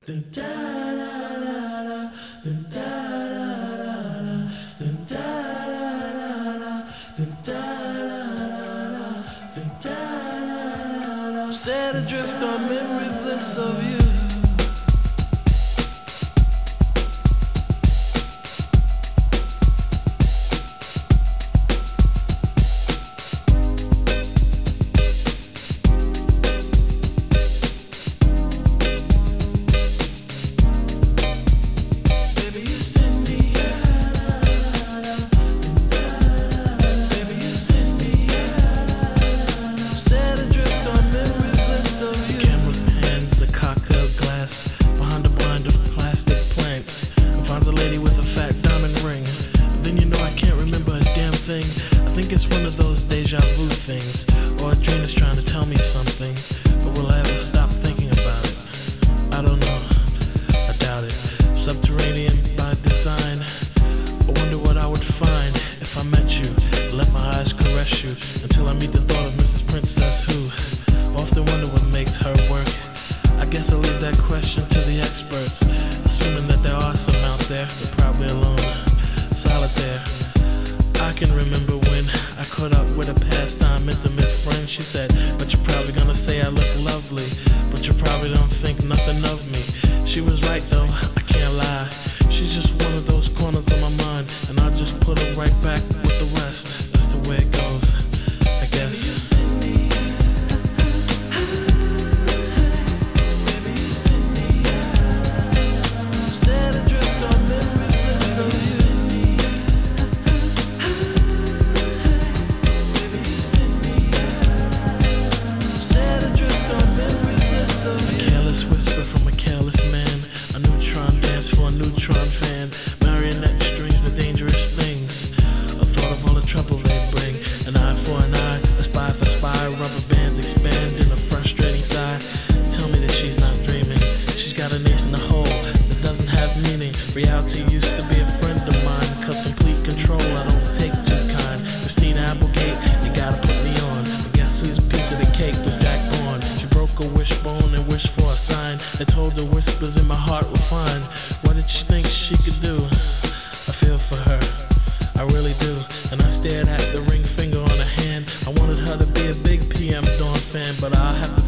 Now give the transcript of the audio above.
Set adrift on memory bliss of you. Behind a blind of plastic plants, finds a lady with a fat diamond ring. Then you know I can't remember a damn thing. I think it's one of those deja vu things, or a dream is trying to tell me something. But will I ever stop thinking about it? I don't know, I doubt it. Subterranean by design, I wonder what I would find if I met you. Let my eyes caress you until I meet the thought of Mrs. Princess, who often wonder what makes her work. I guess I'll leave that question to the experts, assuming that there are some out there, but probably alone, solitaire. I can remember when I caught up with a pastime intimate friend. She said, but you're probably gonna say I look lovely, but you probably don't think nothing of me. She was right though, I can't lie. She's just one of those corners of my mind, and I'll just put her right back with the rest. That's the way it goes, I guess. Whisper from a careless man, a neutron dance for a neutron fan. Marionette strings are dangerous things, a thought of all the trouble they bring. An eye for an eye, a spy for spy. Rubber bands expand in a frustrating sigh. Tell me that she's not dreaming. She's got an ace in the hole that doesn't have meaning. Reality used to be a friend of mine, cause complete control I don't take too kind. Christina Applegate, you gotta put me on. But guess whose piece of the cake was Jack Bourne? She broke a wishbone and wished for a sign. I told her whispers in my heart were fine. What did she think she could do? I feel for her, I really do. And I stared at the ring finger on her hand. I wanted her to be a big PM Dawn fan, but I'll have to